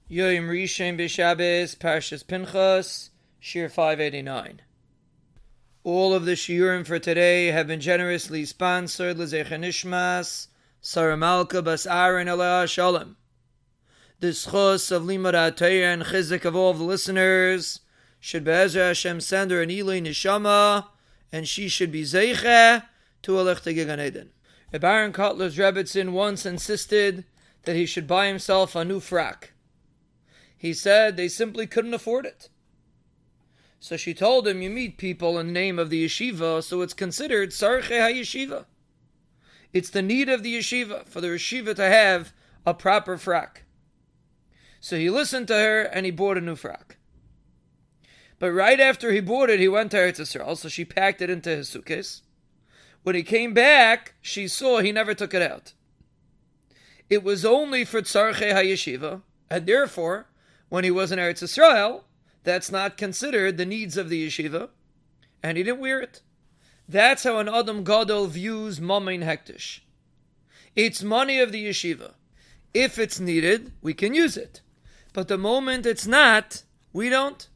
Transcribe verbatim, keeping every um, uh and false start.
Yoyim Rishon B'Shabbos, Parshas Pinchas, Shir five eighty-nine. All of the shiurim for today have been generously sponsored L'Zecher Nishmas, Sarah Malka Bas Aaron Aleh Shalom. The schos of Limud HaTorah and chizik of all of the listeners should Be'ezra Hashem send her an Ilui Neshama, and she should be Zeiche to a Lichtige Gan Eden. Reb Aaron Kotler's Rebbetzin once insisted that he should buy himself a new frock. He said they simply couldn't afford it. So she told him, you meet people in the name of the yeshiva, so it's considered Sarche HaYeshiva. It's the need of the yeshiva, for the yeshiva to have a proper frock. So he listened to her and he bought a new frock. But right after he bought it, he went to Eretz Yisrael, so she packed it into his suitcase. When he came back, she saw he never took it out. It was only for Tzarche HaYeshiva, and therefore, when he was in Eretz Yisrael, that's not considered the needs of the yeshiva, and he didn't wear it. That's how an Adam Gadol views Mamein Hektish. It's money of the yeshiva. If it's needed, we can use it. But the moment it's not, we don't.